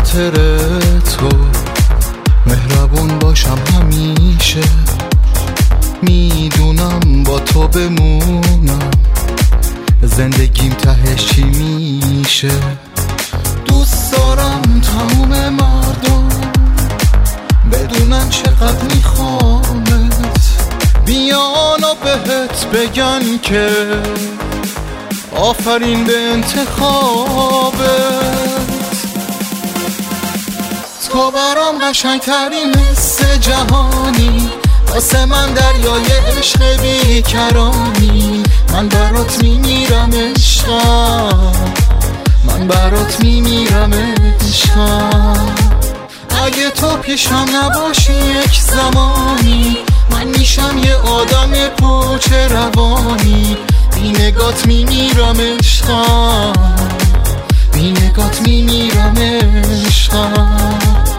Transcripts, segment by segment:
خاطر تو مهربون باشم همیشه. میدونم با تو بمونم زندگیم تهش چی میشه. دوست دارم تموم مردم بدونن چقدر میخوامت، بیان و بهت بگن که آفرین به انتخابت. تو برام قشنگترین حس جهانی، واسه من دریای عشق بیکرانی. من برات میمیرم عشقم، من برات میمیرم عشقم. اگه تو پیشم نباشی یک زمانی، من میشم یه آدم پوچ روانی. بی نگات میمیرم عشقم، بی نگات میمیرم عشقم.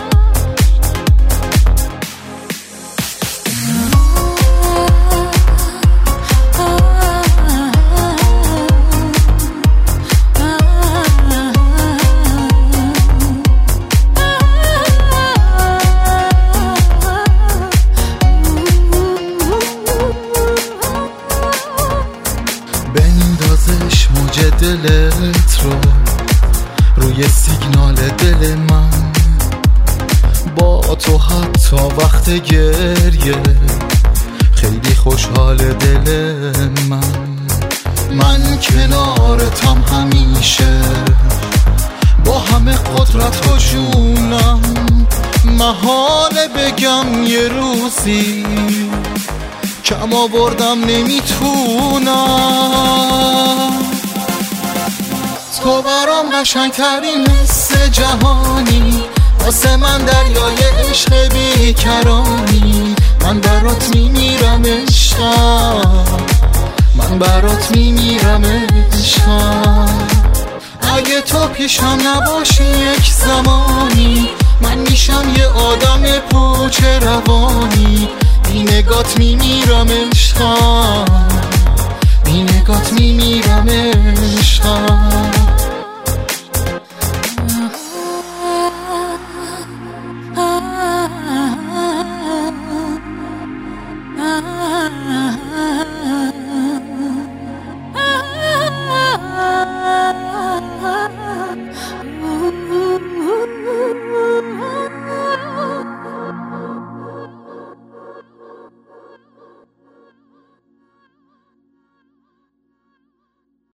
بندازش موج دلت رو روی سیگنال دل من، با تو حتی وقت گریه خیلی خوشحال دل من کنارتم همیشه، با همه قدرت و جونم. محاله بگم یه روزی کم آوردم نمیتونم. تو برام قشنگترین حس جهانی، واسه من دریای عشق بیکرانی. من برات میمیرم عشقم، من برات میمیرم عشقم. اگه تو پیشم نباشی یک زمانی، من میشم یه آدم پوچ روانی. بی نگات میمیرم عشقم، بی نگات میمیرم عشقم.